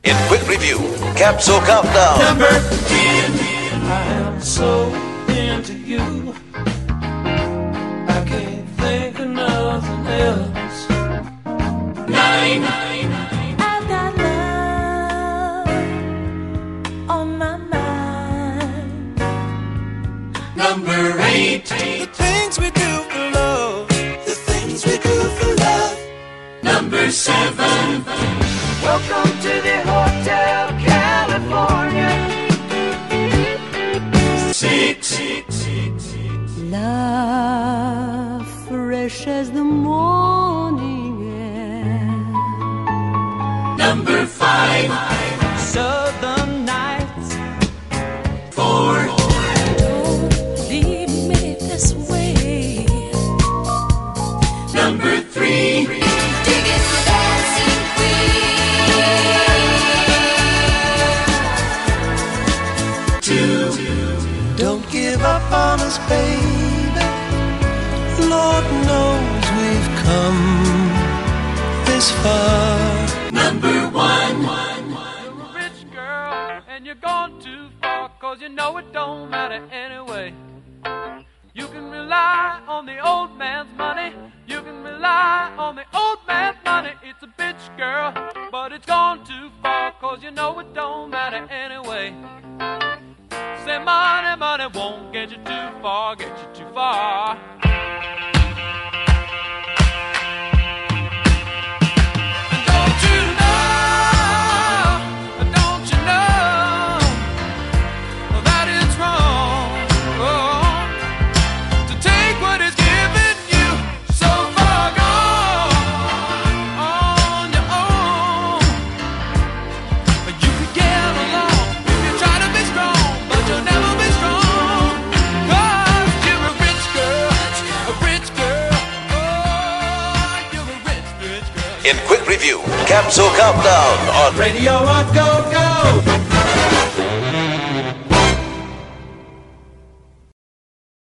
In quick review, Capsule Countdown. Number 10. I am so into you. I can't think of nothing else. 9. I've got love on my mind. Number 8. The things we do for love. The things we do for love. Number 7. Welcome to the Hotel California. 6. Love fresh as the morning air. Number 5. Southern nights. 4. Don't leave me this way. Number 3. Digging the dancing queen. 2. Don't give up on us, baby. Lord knows we've come this far. Number 1. You're a rich girl and you're gone too far, 'cause you know it don't matter anyway. You can rely on the old man's money. You can rely on the old man's money. It's a bitch girl, but it's gone too far, 'cause you know it don't matter anyway. Say money, money won't get you too far, get you too far. And don't you know that it's wrong to take what is given you so far gone on your own. You could get along if you try to be strong, but you'll never be strong, 'cause you're a rich girl, a rich girl. Oh, you're a rich, rich girl. In quick review, Capsule Countdown on Radio Rock Go Go.